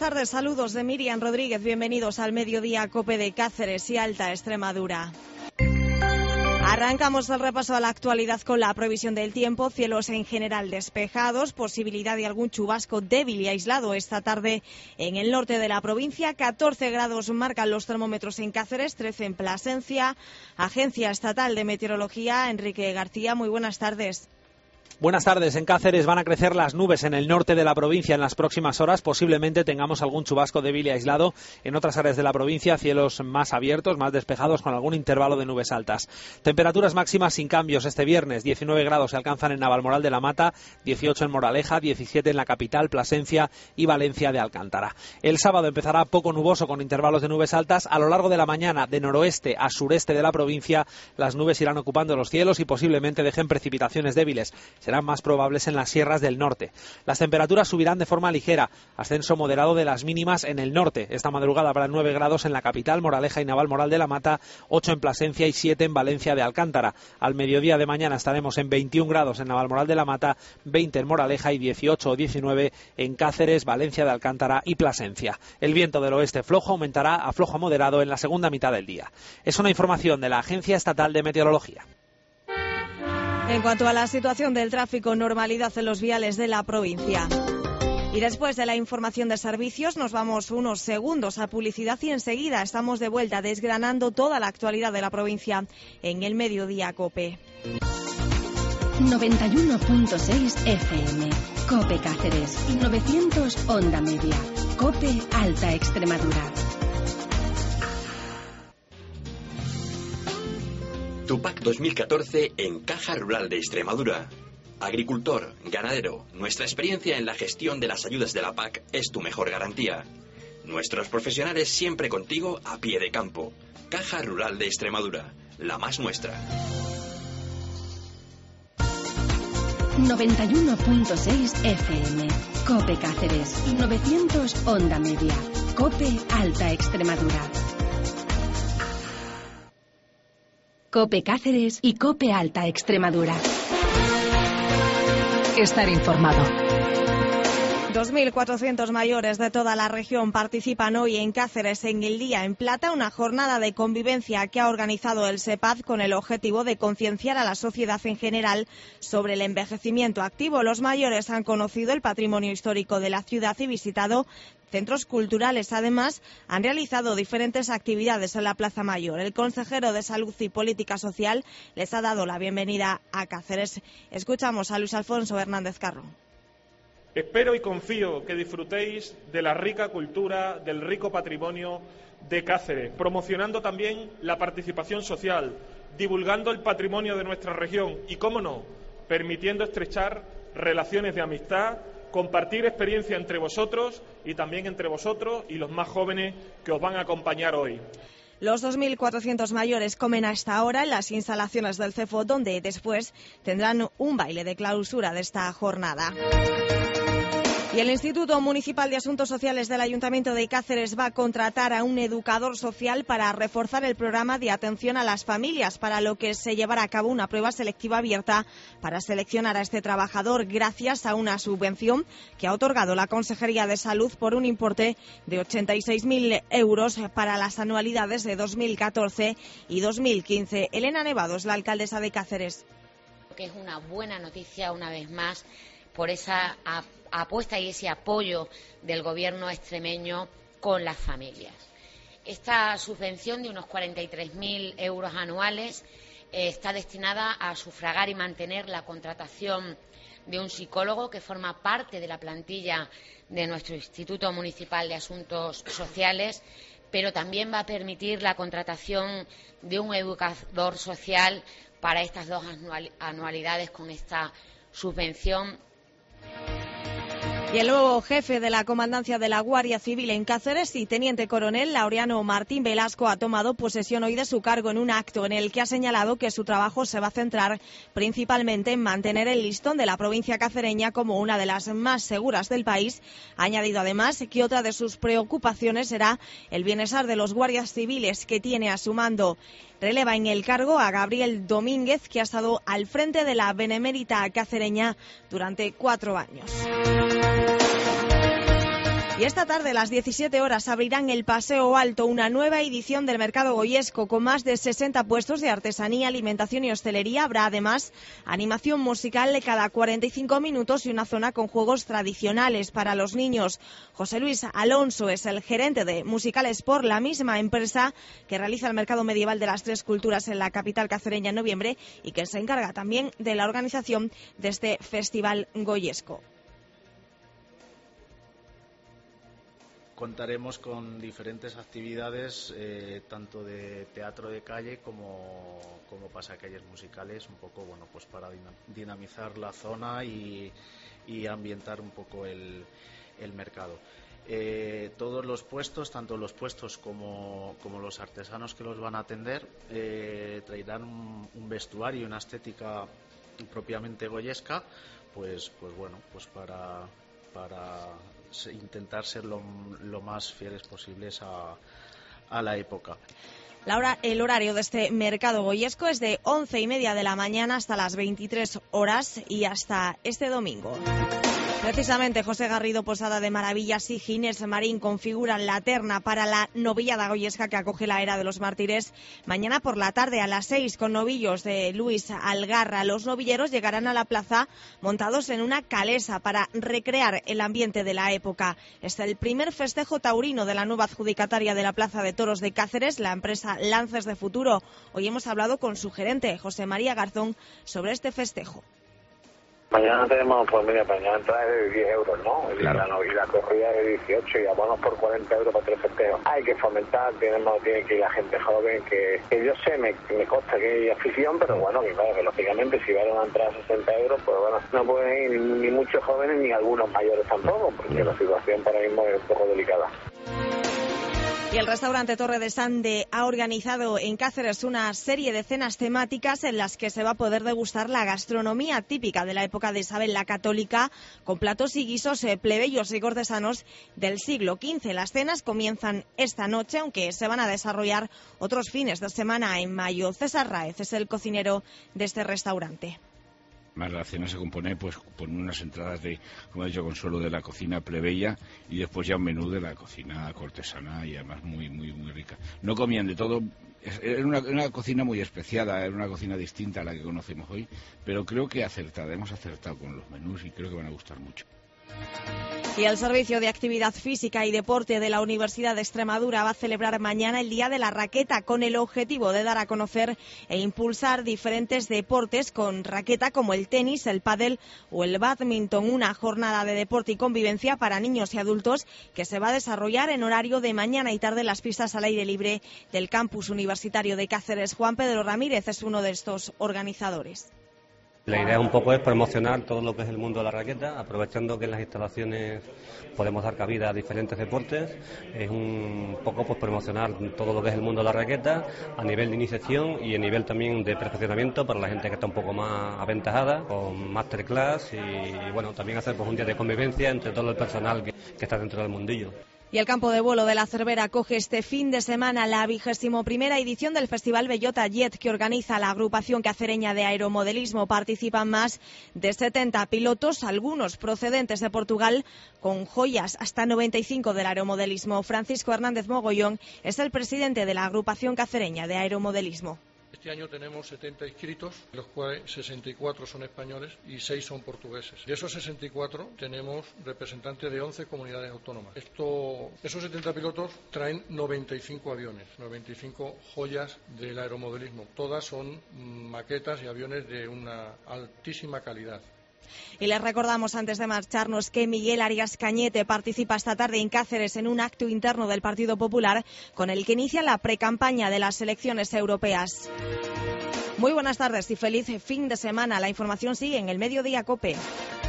tardes, saludos de Miriam Rodríguez, bienvenidos al Mediodía COPE de Cáceres y Alta Extremadura. Arrancamos el repaso a la actualidad con la previsión del tiempo, cielos en general despejados, posibilidad de algún chubasco débil y aislado esta tarde en el norte de la provincia, 14 grados marcan los termómetros en Cáceres, 13 en Plasencia. Agencia Estatal de Meteorología, Enrique García, muy buenas tardes. Buenas tardes. En Cáceres van a crecer las nubes en el norte de la provincia en las próximas horas. Posiblemente tengamos algún chubasco débil y aislado. En otras áreas de la provincia, cielos más abiertos, más despejados, con algún intervalo de nubes altas. Temperaturas máximas sin cambios este viernes. 19 grados se alcanzan en Navalmoral de la Mata, 18 en Moraleja, 17 en la capital, Plasencia y Valencia de Alcántara. El sábado empezará poco nuboso con intervalos de nubes altas. A lo largo de la mañana, de noroeste a sureste de la provincia, las nubes irán ocupando los cielos y posiblemente dejen precipitaciones débiles. Serán más probables en las sierras del norte. Las temperaturas subirán de forma ligera, ascenso moderado de las mínimas en el norte. Esta madrugada habrá 9 grados en la capital, Moraleja y Navalmoral de la Mata, 8 en Plasencia y 7 en Valencia de Alcántara. Al mediodía de mañana estaremos en 21 grados en Navalmoral de la Mata, 20 en Moraleja y 18 o 19 en Cáceres, Valencia de Alcántara y Plasencia. El viento del oeste flojo aumentará a flojo a moderado en la segunda mitad del día. Es una información de la Agencia Estatal de Meteorología. En cuanto a la situación del tráfico, normalidad en los viales de la provincia. Y después de la información de servicios, nos vamos unos segundos a publicidad y enseguida estamos de vuelta desgranando toda la actualidad de la provincia en el Mediodía COPE. 91.6 FM, COPE Cáceres, 900 Onda Media, COPE Alta Extremadura. Tupac 2014 en Caja Rural de Extremadura. Agricultor, ganadero, nuestra experiencia en la gestión de las ayudas de la PAC es tu mejor garantía. Nuestros profesionales siempre contigo a pie de campo. Caja Rural de Extremadura, la más nuestra. 91.6 FM, COPE Cáceres, 900 Onda Media, COPE Alta Extremadura. COPE Cáceres y COPE Alta Extremadura. Estar informado. 2.400 mayores de toda la región participan hoy en Cáceres en el Día en Plata, una jornada de convivencia que ha organizado el SEPAD con el objetivo de concienciar a la sociedad en general sobre el envejecimiento activo. Los mayores han conocido el patrimonio histórico de la ciudad y visitado centros culturales. Además, han realizado diferentes actividades en la Plaza Mayor. El consejero de Salud y Política Social les ha dado la bienvenida a Cáceres. Escuchamos a Luis Alfonso Hernández Carro. Espero y confío que disfrutéis de la rica cultura, del rico patrimonio de Cáceres, promocionando también la participación social, divulgando el patrimonio de nuestra región y, cómo no, permitiendo estrechar relaciones de amistad, compartir experiencia entre vosotros y también entre vosotros y los más jóvenes que os van a acompañar hoy. Los 2.400 mayores comen a esta hora en las instalaciones del CEFO, donde después tendrán un baile de clausura de esta jornada. Y el Instituto Municipal de Asuntos Sociales del Ayuntamiento de Cáceres va a contratar a un educador social para reforzar el programa de atención a las familias, para lo que se llevará a cabo una prueba selectiva abierta para seleccionar a este trabajador gracias a una subvención que ha otorgado la Consejería de Salud por un importe de 86.000 euros para las anualidades de 2014 y 2015. Elena Nevado es la alcaldesa de Cáceres. Que es una buena noticia una vez más por esa apuesta y ese apoyo del gobierno extremeño con las familias. Esta subvención de unos 43.000 euros anuales está destinada a sufragar y mantener la contratación de un psicólogo que forma parte de la plantilla de nuestro Instituto Municipal de Asuntos Sociales, pero también va a permitir la contratación de un educador social para estas dos anualidades con esta subvención. Y el nuevo jefe de la Comandancia de la Guardia Civil en Cáceres y teniente coronel Laureano Martín Velasco ha tomado posesión hoy de su cargo en un acto en el que ha señalado que su trabajo se va a centrar principalmente en mantener el listón de la provincia cacereña como una de las más seguras del país. Ha añadido además que otra de sus preocupaciones será el bienestar de los guardias civiles que tiene a su mando. Releva en el cargo a Gabriel Domínguez, que ha estado al frente de la Benemérita cacereña durante 4 años. Y esta tarde, a las 17 horas, abrirán el Paseo Alto, una nueva edición del Mercado Goyesco con más de 60 puestos de artesanía, alimentación y hostelería. Habrá además animación musical de cada 45 minutos y una zona con juegos tradicionales para los niños. José Luis Alonso es el gerente de Musicales por la misma empresa que realiza el Mercado Medieval de las Tres Culturas en la capital cacereña en noviembre y que se encarga también de la organización de este Festival Goyesco. Contaremos con diferentes actividades, tanto de teatro de calle como pasacalles musicales, un poco pues para dinamizar la zona y ambientar un poco el mercado. Todos los puestos, tanto los puestos como los artesanos que los van a atender, traerán un vestuario, una estética propiamente goyesca, pues para intentar ser lo más fieles posibles a la época. El horario de este mercado goyesco es de 11:30 de la mañana hasta las 23 horas y hasta este domingo. Precisamente José Garrido Posada de Maravillas y Ginés Marín configuran la terna para la novillada goyesca que acoge la Era de los Mártires mañana por la tarde a las 6 con novillos de Luis Algarra. Los novilleros llegarán a la plaza montados en una calesa para recrear el ambiente de la época. Es el primer festejo taurino de la nueva adjudicataria de la Plaza de Toros de Cáceres, la empresa Lances de Futuro. Hoy hemos hablado con su gerente, José María Garzón, sobre este festejo. Mañana tenemos, mañana entrada es de 10 euros, ¿no? Claro. Y la corrida es de 18 y abonos por 40 euros para 3 festejos. Hay que fomentar, tiene que ir la gente joven, que yo sé, me consta que hay afición, pero bueno, que lógicamente si vale una entrada a 60 euros, pues bueno, no pueden ir ni muchos jóvenes ni algunos mayores tampoco, porque la situación para mismo es un poco delicada. Y el restaurante Torre de Sande ha organizado en Cáceres una serie de cenas temáticas en las que se va a poder degustar la gastronomía típica de la época de Isabel la Católica, con platos y guisos plebeyos y cortesanos del siglo XV. Las cenas comienzan esta noche, aunque se van a desarrollar otros fines de semana en mayo. César Raez es el cocinero de este restaurante. Más la cena se compone pues con unas entradas de, como ha dicho Consuelo, de la cocina plebeya y después ya un menú de la cocina cortesana y además muy rica. No comían de todo, era una cocina muy especiada, era una cocina distinta a la que conocemos hoy, pero creo que hemos acertado con los menús y creo que van a gustar mucho. Y el Servicio de Actividad Física y Deporte de la Universidad de Extremadura va a celebrar mañana el Día de la Raqueta con el objetivo de dar a conocer e impulsar diferentes deportes con raqueta como el tenis, el pádel o el bádminton. Una jornada de deporte y convivencia para niños y adultos que se va a desarrollar en horario de mañana y tarde en las pistas al aire libre del campus universitario de Cáceres. Juan Pedro Ramírez es uno de estos organizadores. La idea un poco es promocionar todo lo que es el mundo de la raqueta, aprovechando que en las instalaciones podemos dar cabida a diferentes deportes. Es un poco pues promocionar todo lo que es el mundo de la raqueta a nivel de iniciación y a nivel también de perfeccionamiento para la gente que está un poco más aventajada, con masterclass y bueno, también hacer pues un día de convivencia entre todo el personal que está dentro del mundillo. Y el campo de vuelo de la Cervera acoge este fin de semana la 21ª edición del Festival Bellota Jet que organiza la agrupación cacereña de aeromodelismo. Participan más de 70 pilotos, algunos procedentes de Portugal, con joyas hasta 95 del aeromodelismo. Francisco Hernández Mogollón es el presidente de la agrupación cacereña de aeromodelismo. Este año tenemos 70 inscritos, de los cuales 64 son españoles y 6 son portugueses. De esos 64 tenemos representantes de 11 comunidades autónomas. Esos 70 pilotos traen 95 aviones, 95 joyas del aeromodelismo. Todas son maquetas y aviones de una altísima calidad. Y les recordamos antes de marcharnos que Miguel Arias Cañete participa esta tarde en Cáceres en un acto interno del Partido Popular con el que inicia la precampaña de las elecciones europeas. Muy buenas tardes y feliz fin de semana. La información sigue en el Mediodía COPE.